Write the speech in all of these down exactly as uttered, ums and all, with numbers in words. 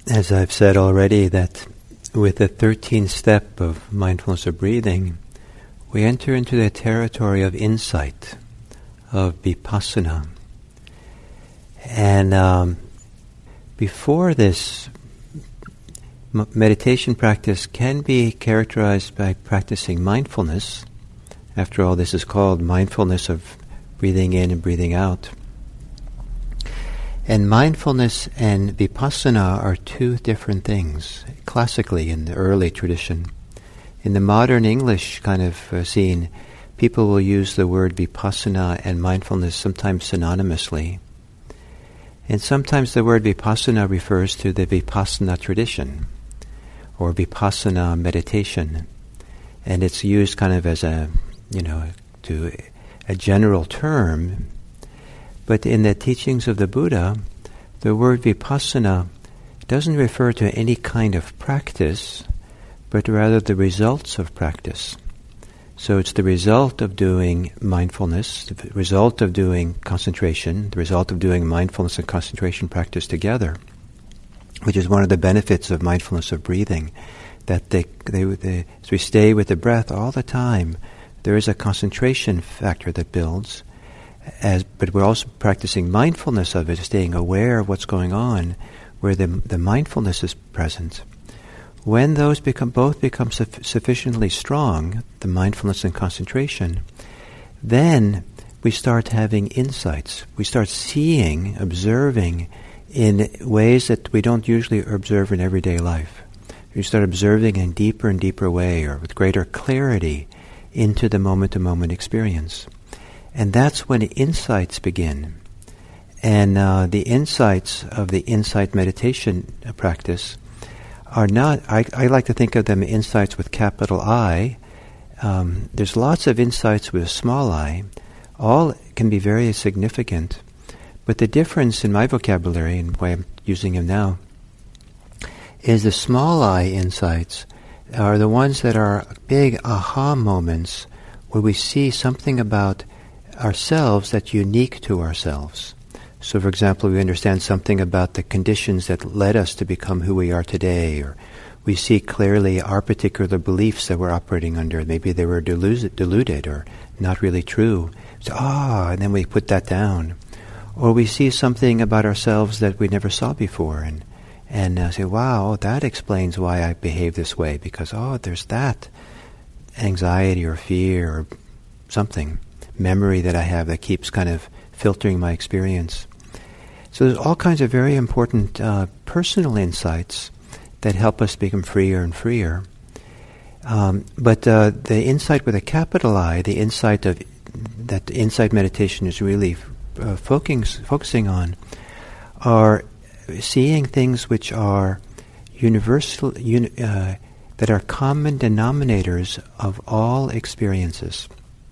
as I've said already, that with the thirteenth step of mindfulness of breathing, we enter into the territory of insight, of vipassana. And um, before this, m- meditation practice can be characterized by practicing mindfulness. After all, this is called mindfulness of breathing in and breathing out. And mindfulness and vipassana are two different things, classically in the early tradition. In the modern English kind of uh, scene, people will use the word vipassana and mindfulness sometimes synonymously. And sometimes the word vipassana refers to the vipassana tradition, or vipassana meditation. And it's used kind of as a, you know, to a general term. But in the teachings of the Buddha, the word vipassana doesn't refer to any kind of practice, but rather the results of practice. So it's the result of doing mindfulness, the result of doing concentration, the result of doing mindfulness and concentration practice together, which is one of the benefits of mindfulness of breathing, that they, they, they, as we stay with the breath all the time, there is a concentration factor that builds. As, but we're also practicing mindfulness of it, staying aware of what's going on, where the the mindfulness is present. When those become both become su- sufficiently strong, the mindfulness and concentration, then we start having insights. We start seeing, observing in ways that we don't usually observe in everyday life. We start observing in deeper and deeper way, or with greater clarity, into the moment-to-moment experience. And that's when insights begin. And uh, the insights of the insight meditation practice are not, I, I like to think of them insights with capital I. Um, there's lots of insights with a small I. All can be very significant. But the difference in my vocabulary, and why I'm using them now, is the small I insights are the ones that are big aha moments where we see something about ourselves that's unique to ourselves. So, for example, we understand something about the conditions that led us to become who we are today, or we see clearly our particular beliefs that we're operating under. Maybe they were deluded, deluded or not really true. So, ah, and then we put that down. Or we see something about ourselves that we never saw before, and and uh, say, wow, that explains why I behave this way, because, oh, there's that anxiety or fear or something, memory that I have that keeps kind of filtering my experience. So there's all kinds of very important uh, personal insights that help us become freer and freer. Um, but uh, the insight with a capital I, the insight of that insight meditation is really uh, focusing focusing on, are seeing things which are universal, uni- uh, that are common denominators of all experiences.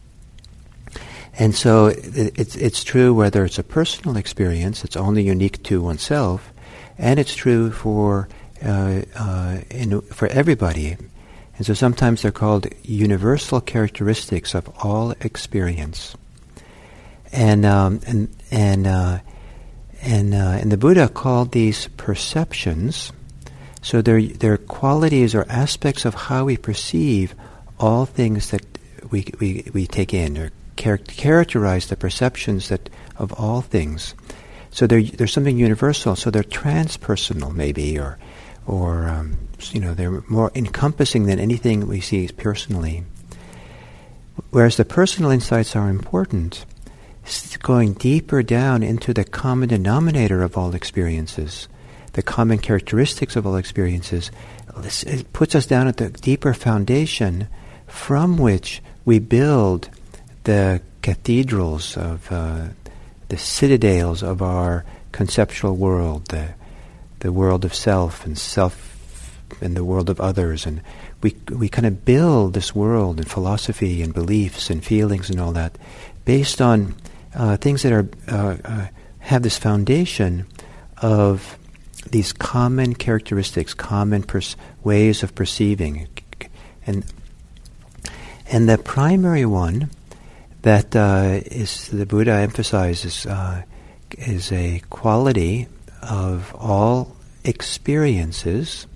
And so it's it's true whether it's a personal experience, it's only unique to oneself, and it's true for uh, uh, in, for everybody. And so sometimes they're called universal characteristics of all experience. And um, and and uh, and uh, and the Buddha called these perceptions. So they're they're qualities or aspects of how we perceive all things that we we we take in, or char- characterize the perceptions that of all things. So there's something universal. So they're transpersonal, maybe, or or um, you know, they're more encompassing than anything we see personally. Whereas the personal insights are important, going deeper down into the common denominator of all experiences, the common characteristics of all experiences. It puts us down at the deeper foundation from which we build the cathedrals of uh, the citadels of our conceptual world, the the world of self and self and the world of others, and we we kind of build this world and philosophy and beliefs and feelings and all that based on uh, things that are uh, uh, have this foundation of these common characteristics, common pers- ways of perceiving, and and the primary one that uh, is the Buddha emphasizes uh, is a quality of all experiences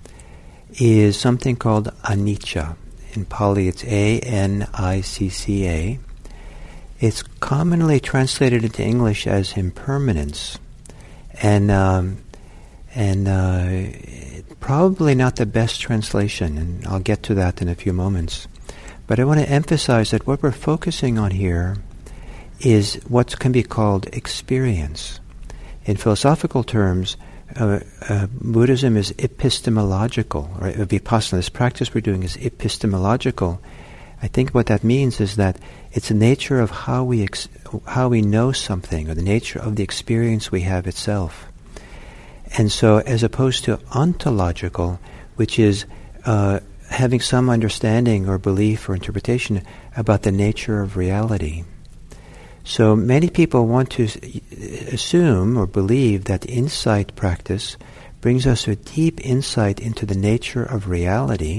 is something called anicca. In Pali it's A N I C C A. It's commonly translated into English as impermanence. And um, and uh, probably not the best translation, and I'll get to that in a few moments. But I want to emphasize that what we're focusing on here is what can be called experience. In philosophical terms, uh, uh, Buddhism is epistemological, or vipassana, this practice we're doing is epistemological. I think what that means is that it's the nature of how we ex- how we know something, or the nature of the experience we have itself. And so, as opposed to ontological, which is uh, having some understanding or belief or interpretation about the nature of reality. So many people want to assume or believe that insight practice brings us a deep insight into the nature of reality.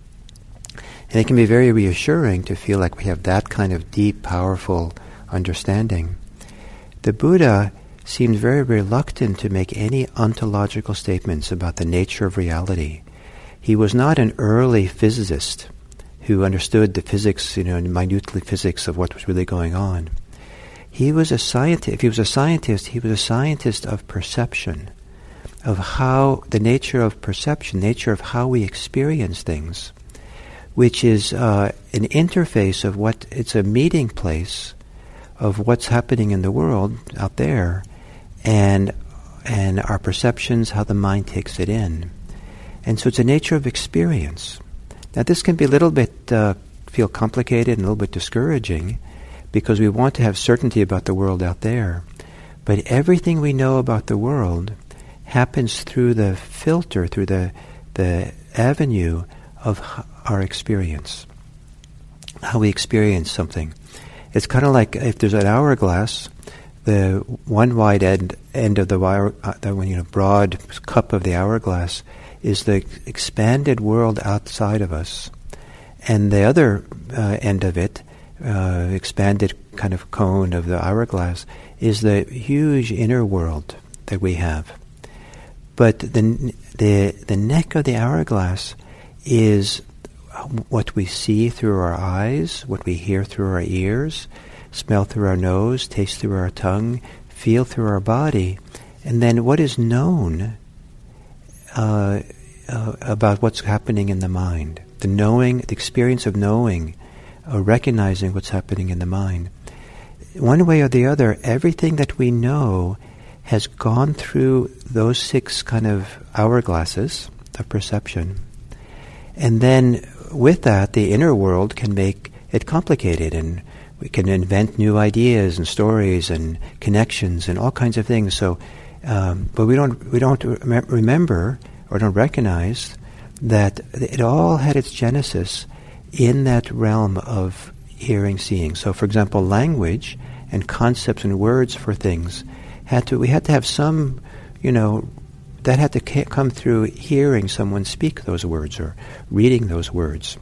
And it can be very reassuring to feel like we have that kind of deep, powerful understanding. The Buddha seemed very reluctant to make any ontological statements about the nature of reality. He was not an early physicist who understood the physics, you know, minutely physics of what was really going on. He was a scientist. If he was a scientist, he was a scientist of perception, of how the nature of perception, nature of how we experience things, which is uh, an interface of what, it's a meeting place of what's happening in the world out there, and and our perceptions, how the mind takes it in. And so it's a nature of experience. Now this can be a little bit, uh, feel complicated and a little bit discouraging, because we want to have certainty about the world out there. But everything we know about the world happens through the filter, through the the avenue of h- our experience, how we experience something. It's kind of like if there's an hourglass, the one wide end end of the wire, uh, the you know broad cup of the hourglass is the expanded world outside of us, and the other uh, end of it, uh, expanded kind of cone of the hourglass, is the huge inner world that we have. But the the the neck of the hourglass is what we see through our eyes, what we hear through our ears, smell through our nose, taste through our tongue, feel through our body, and then what is known uh, uh, about what's happening in the mind. The knowing, the experience of knowing, or recognizing what's happening in the mind. One way or the other, everything that we know has gone through those six kind of hourglasses of perception. And then with that, the inner world can make it complicated, and we can invent new ideas and stories and connections and all kinds of things. So, um, but we don't we don't rem- remember or don't recognize that it all had its genesis in that realm of hearing, seeing. So, for example, language and concepts and words for things had to we had to have some, you know, that had to ca- come through hearing someone speak those words or reading those words.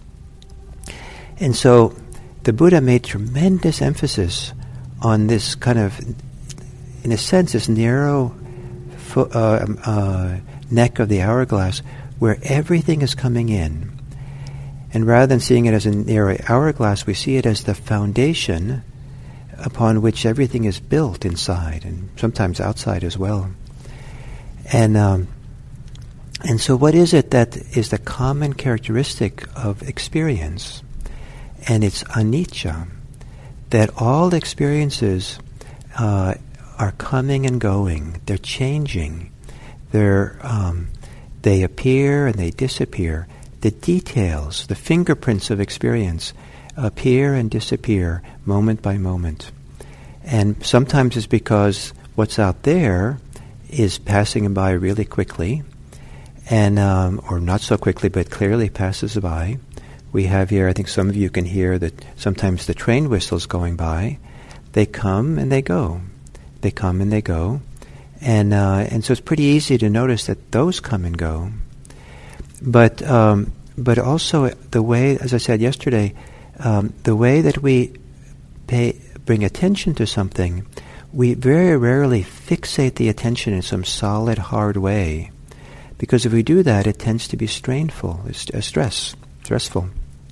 And so the Buddha made tremendous emphasis on this kind of, in a sense, this narrow fo- uh, uh, neck of the hourglass where everything is coming in. And rather than seeing it as a narrow hourglass, we see it as the foundation upon which everything is built inside, and sometimes outside as well. And um, and so what is it that is the common characteristic of experience? And it's anicca, that all experiences uh, are coming and going. They're changing. They're um, they appear and they disappear. The details, the fingerprints of experience appear and disappear moment by moment. And sometimes it's because what's out there is passing by really quickly, and um, or not so quickly, but clearly passes by. We have here, I think some of you can hear that sometimes the train whistles going by. They come and they go. They come and they go. And uh, and so it's pretty easy to notice that those come and go. But um, but also the way, as I said yesterday, um, the way that we pay, bring attention to something, we very rarely fixate the attention in some solid, hard way. Because if we do that, it tends to be strainful, it's uh, stress, stressful.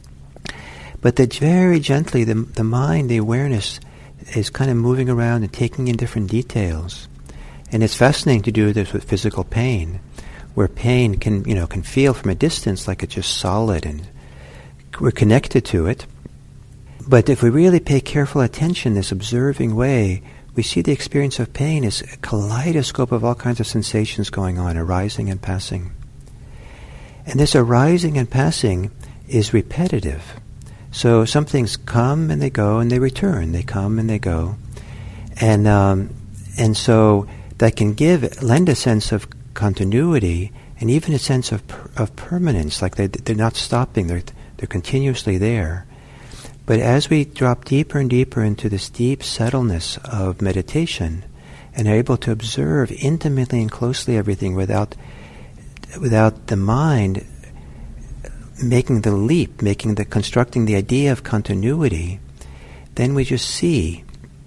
But that very gently, the, the mind, the awareness, is kind of moving around and taking in different details. And it's fascinating to do this with physical pain, where pain can, you know, can feel from a distance like it's just solid and we're connected to it. But if we really pay careful attention, this observing way, we see the experience of pain as a kaleidoscope of all kinds of sensations going on, arising and passing. And this arising and passing is repetitive. So some things come and they go and they return. They come and they go. And um, and so that can give, lend a sense of continuity and even a sense of per, of permanence, like they, they're not stopping, they're, they're continuously there. But as we drop deeper and deeper into this deep settledness of meditation and are able to observe intimately and closely everything without without the mind making the leap, making the constructing the idea of continuity, then we just see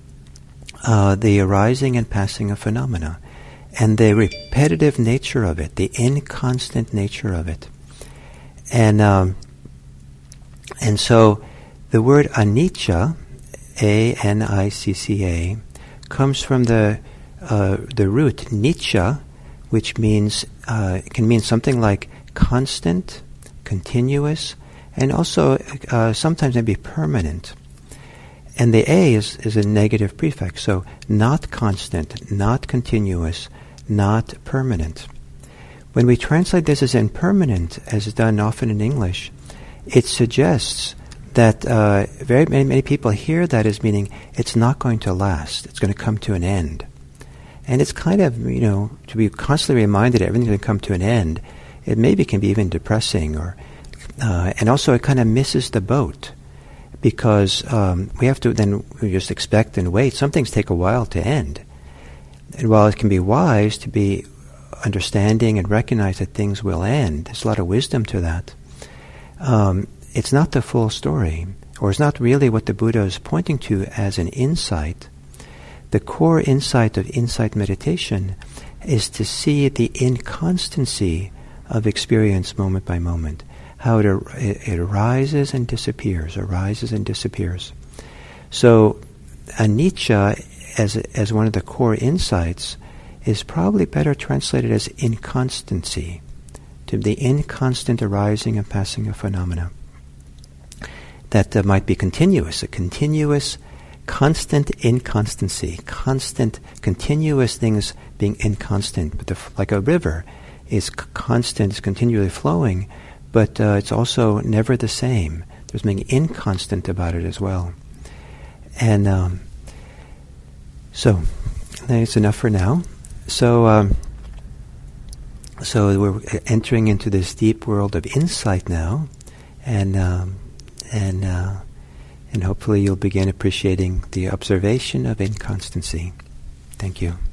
uh, the arising and passing of phenomena and the repetitive nature of it, the inconstant nature of it. And um, and so the word anicca, A N I C C A, comes from the uh, the root nicca, which means uh, can mean something like constant, continuous, and also uh, sometimes maybe permanent. And the A is, is a negative prefix, so not constant, not continuous, not permanent. When we translate this as impermanent, as is done often in English, it suggests that uh, very many, many people hear that as meaning it's not going to last, it's going to come to an end. And it's kind of, you know, to be constantly reminded that everything's going to come to an end, it maybe can be even depressing, or uh, and also it kind of misses the boat, because um, we have to then we just expect and wait. Some things take a while to end. And while it can be wise to be understanding and recognize that things will end, there's a lot of wisdom to that. Um, it's not the full story, or it's not really what the Buddha is pointing to as an insight. The core insight of insight meditation is to see the inconstancy of experience moment by moment, how it, ar- it arises and disappears, arises and disappears. So anicca, as as one of the core insights, is probably better translated as inconstancy, to the inconstant arising and passing of phenomena. That uh, might be continuous, a continuous, constant inconstancy, constant, continuous things being inconstant, but the, like a river is c- constant, is continually flowing, but uh, it's also never the same. There's something inconstant about it as well. And um, so, that's enough for now. So, um, so we're entering into this deep world of insight now, and um, and uh, and hopefully you'll begin appreciating the observation of inconstancy. Thank you.